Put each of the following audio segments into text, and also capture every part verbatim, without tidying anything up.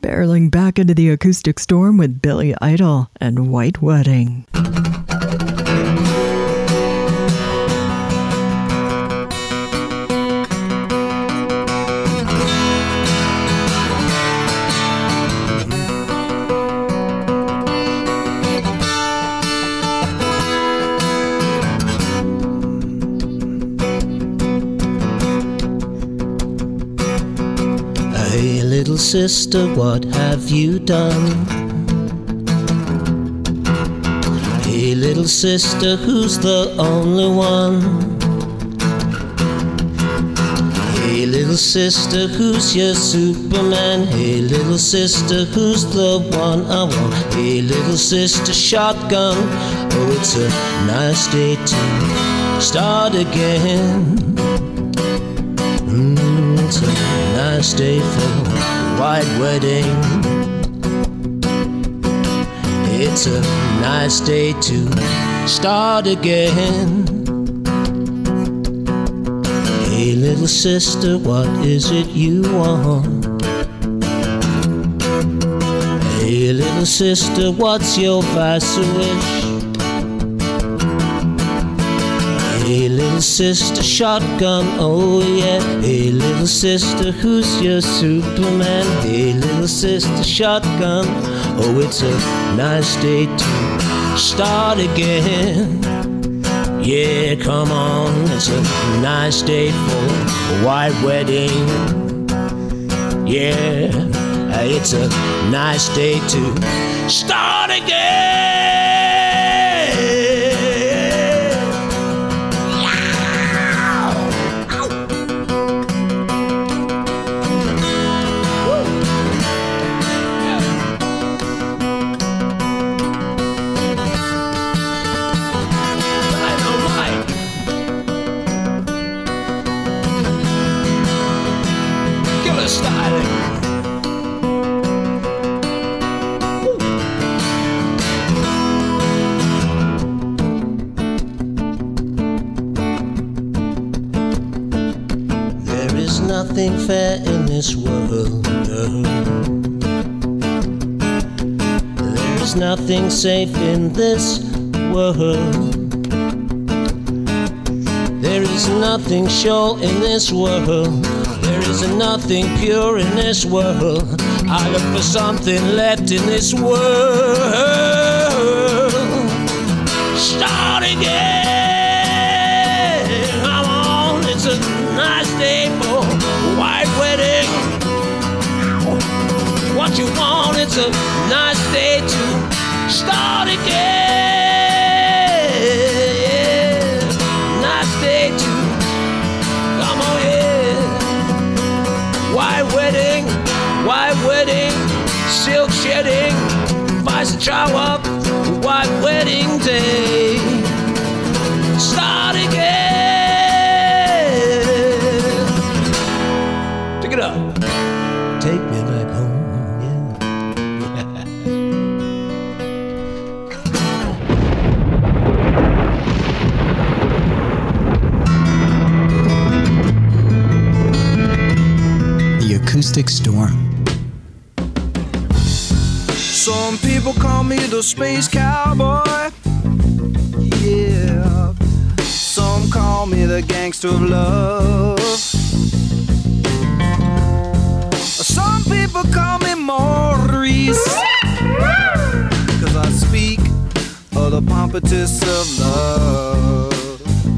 barreling back into the acoustic storm with Billy Idol and White Wedding. Hey little sister, what have you done? Hey little sister, who's the only one? Hey little sister, who's your Superman? Hey little sister, who's the one I want? Hey little sister, shotgun. Oh, it's a nice day to start again. Mm, it's a nice day for a white wedding. It's a nice day to start again. Hey little sister, what is it you want? Hey little sister, what's your vice wish? Hey little sister, shotgun, oh yeah. Hey little sister, who's your Superman? Hey little sister, shotgun. Oh, it's a nice day to start again. Yeah, come on, it's a nice day for a white wedding. Yeah, it's a nice day to start again. Nothing fair in this world. There's nothing safe in this world. There is nothing sure in this world. There is nothing pure in this world. I look for something left in this world. Start again. Come on, it's a nice day for white wedding. What you want, it's a nice day to start again. Nice day to, come on, yeah. White wedding, white wedding, silk shedding, vice shower, white wedding day. Start again. Take it up. Take me back home, yeah. The Acoustic Storm. Some people call me the space cowboy. Yeah. Some call me the gangster of love. Some people call me Maurice, 'cause I speak of the pompatus of love.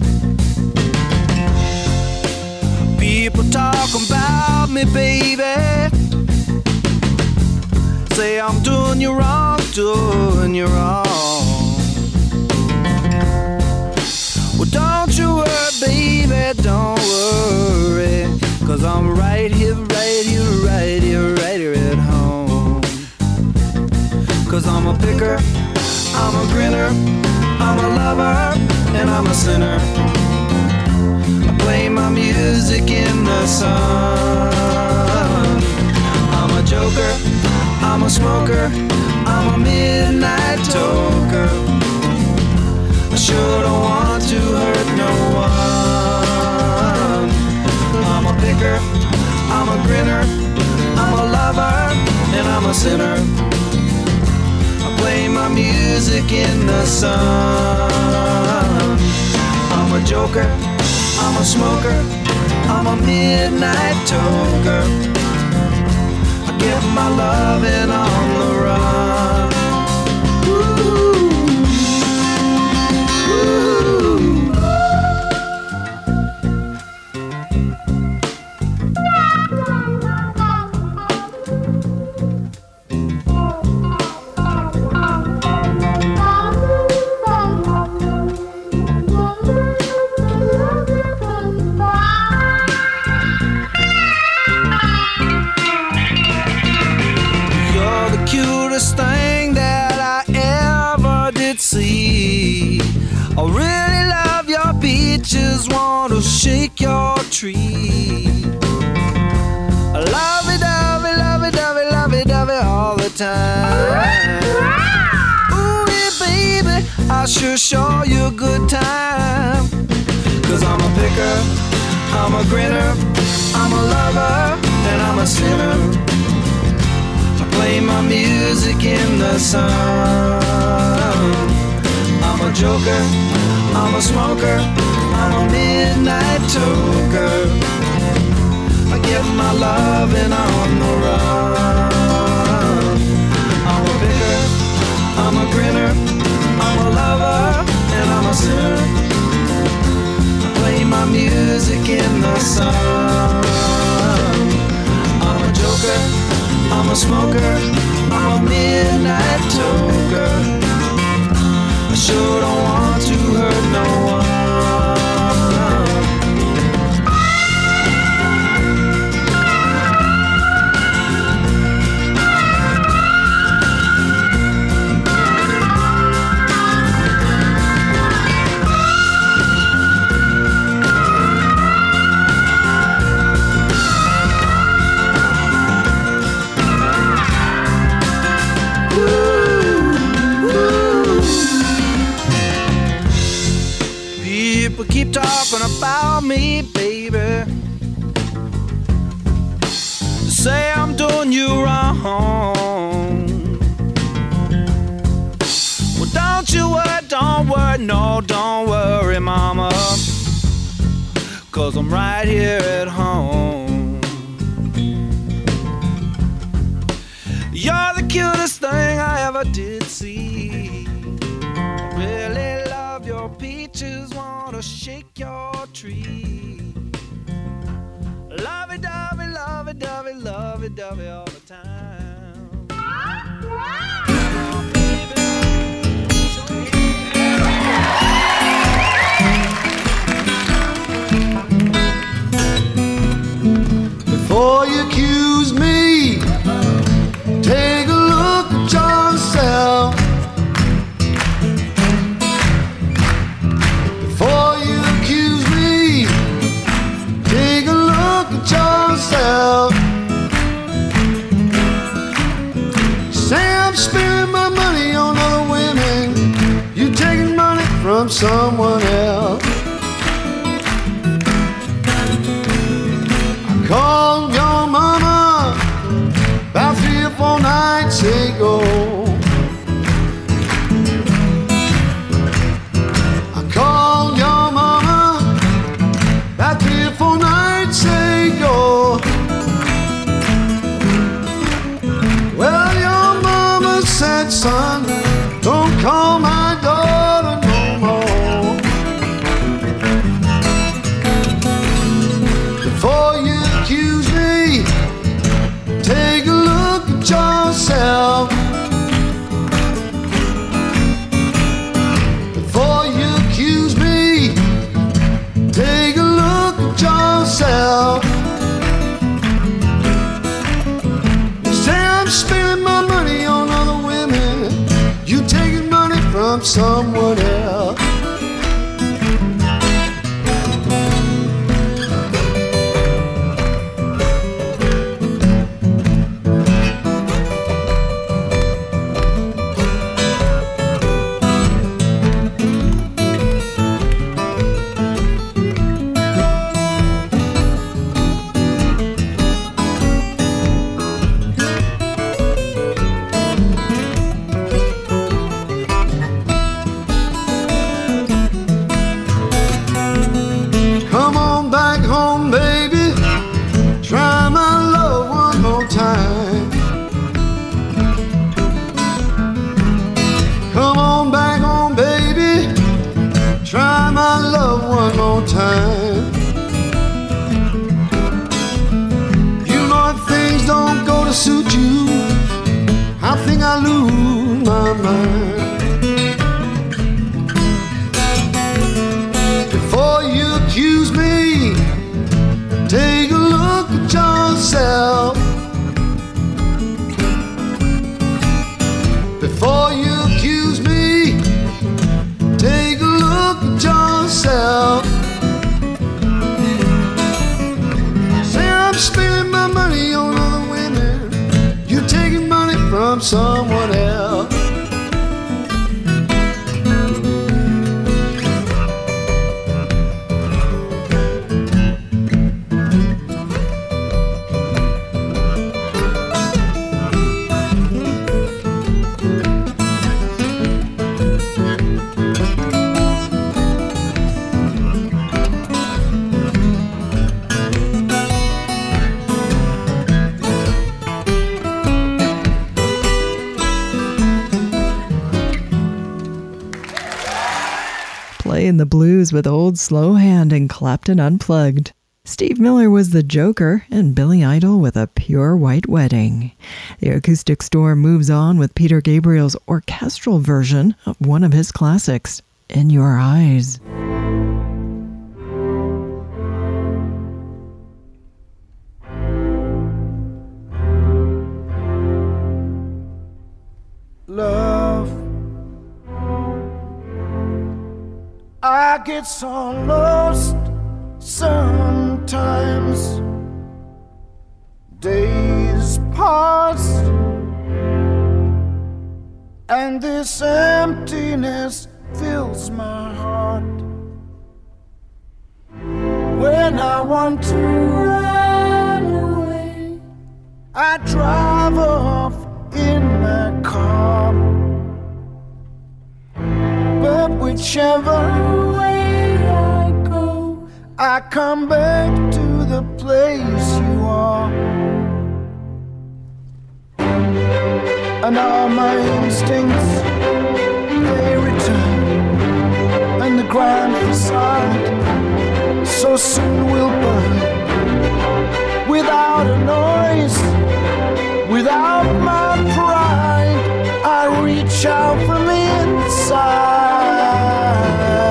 People talk about me, baby, say I'm doing you wrong, doing you wrong. Well, don't you worry, baby, don't worry, 'cause I'm right here, right here, right here, right here at home. 'Cause I'm a picker, I'm a grinner, I'm a lover, and I'm a sinner. I play my music in the sun. I'm a joker, I'm a smoker, I'm a midnight toker. I sure don't want to hurt no one. I'm a picker, I'm a grinner, I'm a lover, and I'm a sinner. I play my music in the sun. I'm a joker, I'm a smoker, I'm a midnight toker. I get my loving on the run. Thing that I ever did see. I really love your beaches, want to shake your tree. Lovey dovey, lovey dovey, lovey dovey all the time. Ooh, yeah, baby, I sure show you a good time. Cause I'm a picker, I'm a grinner, I'm a lover, and I'm a sinner. Play my music in the sun. I'm a joker, I'm a smoker, I'm a midnight toker. I get my loving on the run. I'm a picker, I'm a grinner, I'm a lover, and I'm a sinner. I play my music in the sun. I'm a joker, I'm a smoker, I'm a midnight toker. I sure don't want to hurt no one. Keep talking about me, baby. Say I'm doing you wrong. Well, don't you worry, don't worry, no, don't worry, mama. Cause I'm right here at home. You're the cutest thing I ever did see. I really love your peaches, wanna shake your tree. Lovey-dovey, lovey-dovey, lovey-dovey all the time. Oh, baby, show me. Before you accuse me, take a look at yourself. Before you accuse me, take a look at yourself. Say I'm spending my money on other women, you taking money from someone else. I called your mama about three or four nights ago. I called your mama about three or four nights ago. Well, your mama said, son, don't call my daughter no more. Before you accuse me, take a look at yourself. Before you accuse me, take a look at yourself. You say I'm spending my money on other women, you taking money from someone else. from someone else. Playing the blues with Old Slowhand and Clapton Unplugged. Steve Miller was the Joker and Billy Idol with A Pure White Wedding. The Acoustic Storm moves on with Peter Gabriel's orchestral version of one of his classics, In Your Eyes. Love, I get so lost sometimes. Days pass and this emptiness fills my heart. When I want to run away, I drive off in my car. But whichever way I go, I come back to the place you are. And all my instincts, they return, and the grand facade so soon will burn. Without a noise, without my pride, I reach out from the inside.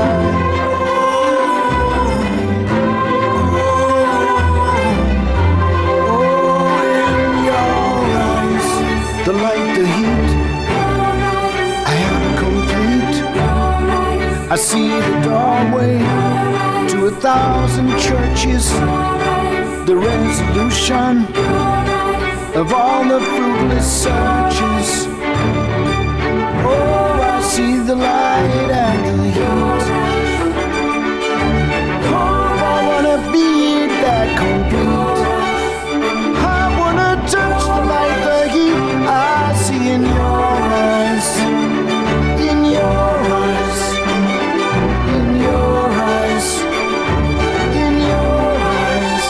Oh, in your eyes, the light, the heat, I am complete. I see the doorway to a thousand churches, the resolution of all the fruitless searches. Oh, I see the light and the heat. Oh, I wanna be that complete. I wanna touch the light, the heat I see in your eyes, in your eyes, in your eyes, in your eyes.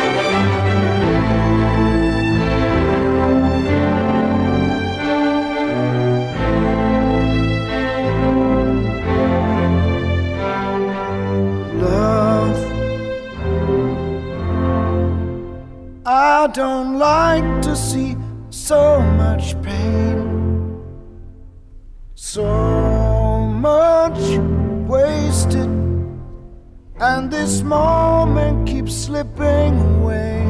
I don't like to see so much pain, so much wasted, and this moment keeps slipping away.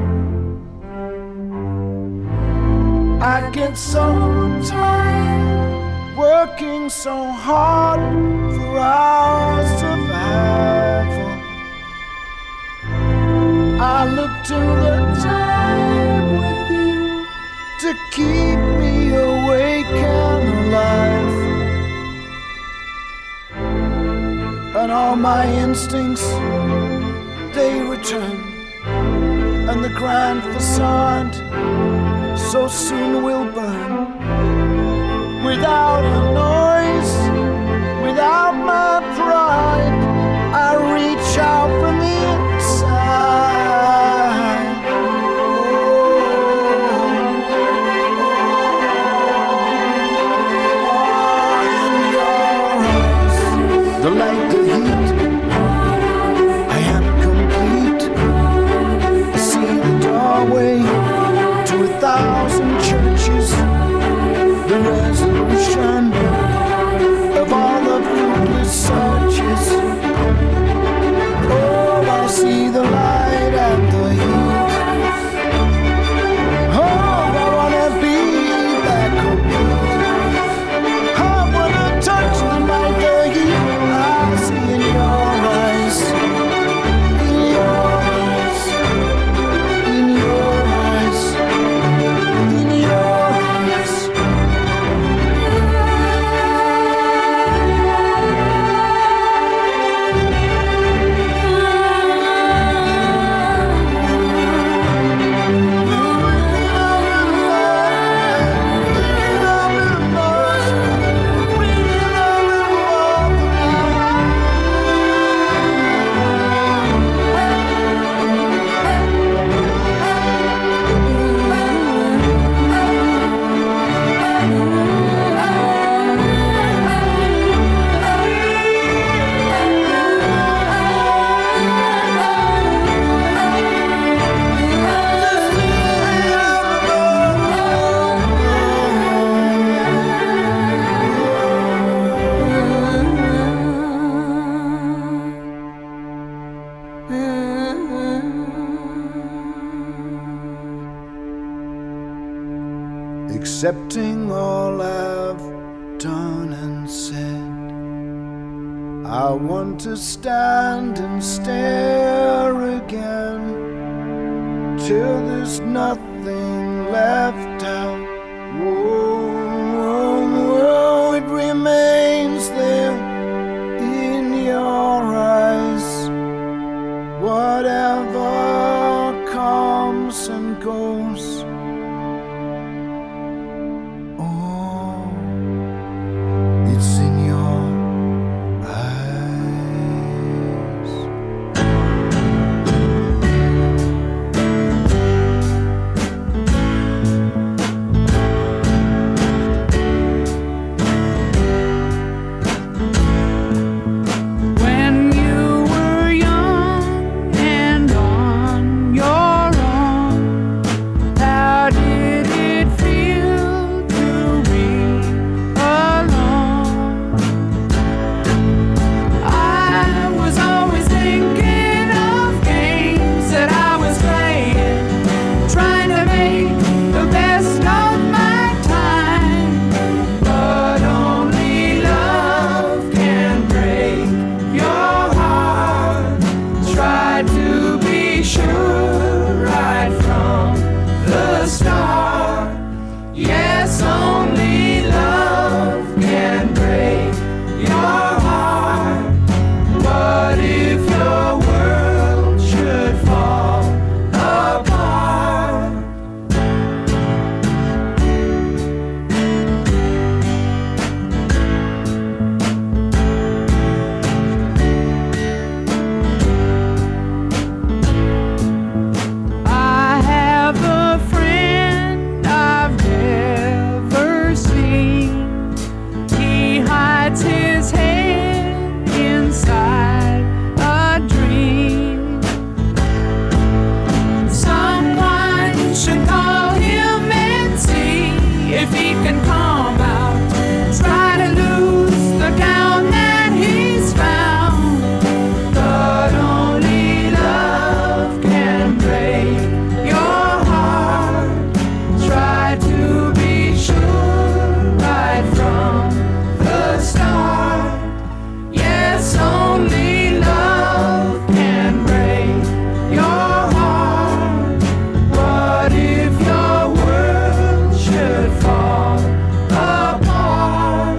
I get so tired, working so hard for our survival. I look to the time with you to keep me awake and alive. And all my instincts, they return, and the grand facade so soon will burn. Without a noise, without my pride, I reach out from the inside. The light, the heat, I am complete. I see the doorway to a thousand churches, the resolution of all the fruitless searches. Oh, I see the light and the heat. Oh, I wanna be that complete. I wanna touch the light, the heat I see in your eyes, in your eyes, in your eyes, in your eyes. accepting all I've done and said. I want to stand and stare again till there's nothing left out. Whoa, whoa, whoa, it remains there in your eyes. Whatever comes and goes, oh, it's in your eyes. When you were young and on your own, how did it feel to be alone? I was always thinking of games that I was playing, trying to make the best of my time. But only love can break your heart. Try to be sure right from the start. Yes, only love can break your heart. What if your world should fall apart? I have a friend I've never seen. He hides his head inside a dream. Someone should call him and see if he can come out. Try to lose the gown that he's found. But only love can break your heart. Try to be sure right from the start. Yes, only love can break your heart. What if your world should fall apart?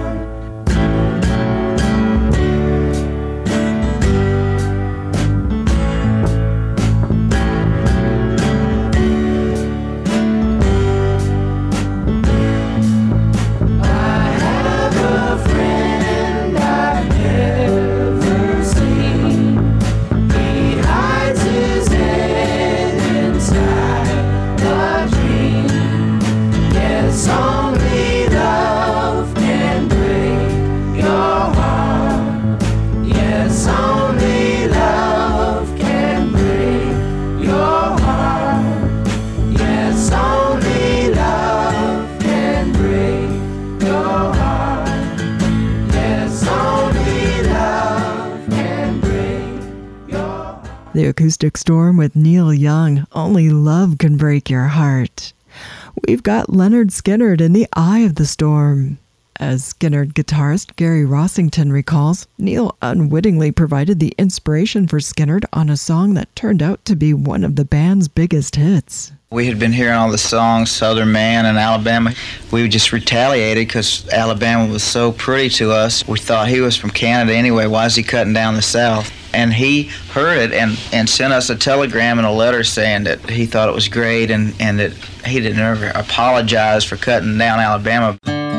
I have a friend I've never seen. He hides his head inside a dream. Yes, only love can break your heart. Yes, only love can break your heart. Yes, only love can break your heart. Yes, only love can break your heart. The Acoustic Storm with Neil Young, Only Love Can Break Your Heart. We've got Leonard Skinner in The Eye of the Storm. As Skinner guitarist Gary Rossington recalls, Neil unwittingly provided the inspiration for Skinner on a song that turned out to be one of the band's biggest hits. We had been hearing all the songs, Southern Man and Alabama. We just retaliated because Alabama was so pretty to us. We thought he was from Canada anyway. Why is he cutting down the South? And he heard it and, and sent us a telegram and a letter saying that he thought it was great and, and that he didn't ever apologize for cutting down Alabama.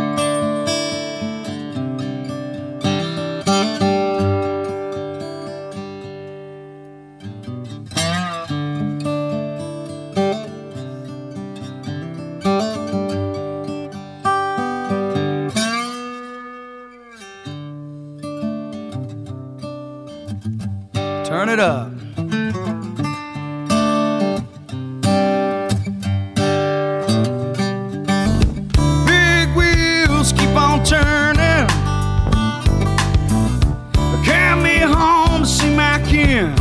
Turn it up. Big wheels keep on turning. Carry me home to see my kin.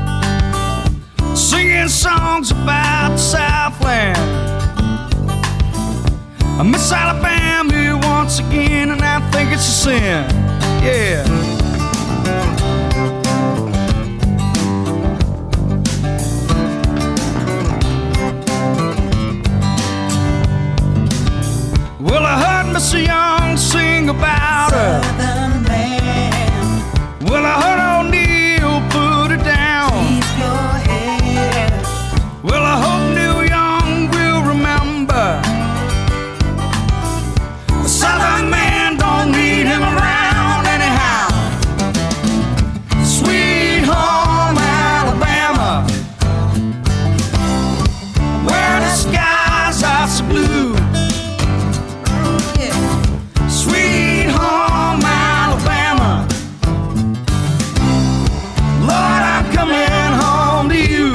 Singing songs about the Southland. I miss Alabama here once again, and I think it's a sin. Yeah. Well, I heard Mister Young sing about her. Southern man, Well, I heard O'Neill put it down. keep your head. Well, I hope Neil Young will remember. A Southern man don't need him around anyhow. Sweet home Alabama, where the skies are so blue. Sweet home Alabama, Lord, I'm coming home to you.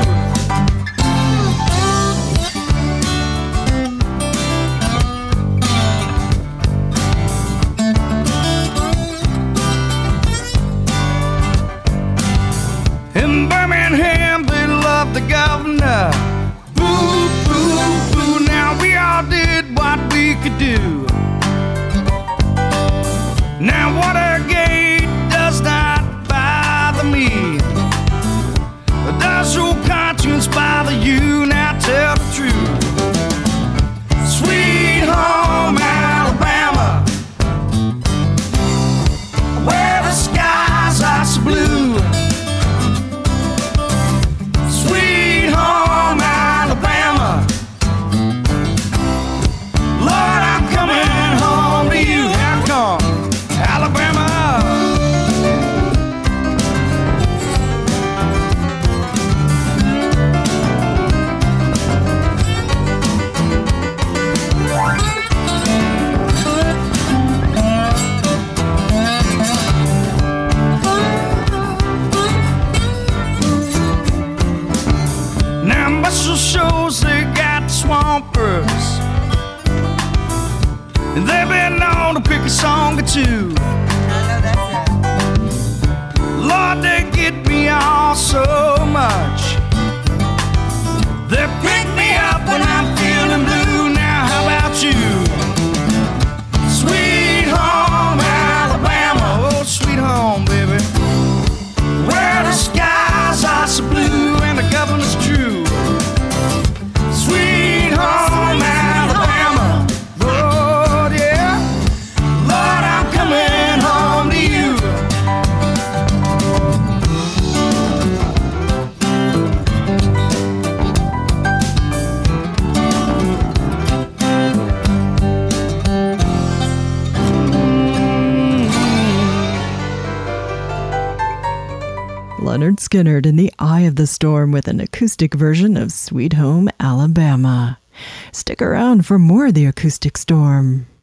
In Birmingham, they love the governor. Boo, boo, boo. Now we all did what we could do. Now Watergate does not bother me. Does your conscience bother you? Now tell the truth. Sweet home Alabama, where the skies are so blue. Sweet home Alabama, Lord, I'm coming home to you. How come, Alabama? Now muscle shows they got swampers, and they've been known to pick a song or two. Lord, they get me all so much. They pick me up when I'm feeling blue. Now how about you? Sweet home Alabama, oh sweet home baby, where the skies are so blue and the governor's true. Sweet home Alabama, Lord, yeah, Lord, I'm coming home to you. Leonard Skinner in the eye of the storm with an acoustic version of Sweet Home Alabama. Stick around for more of the Acoustic Storm.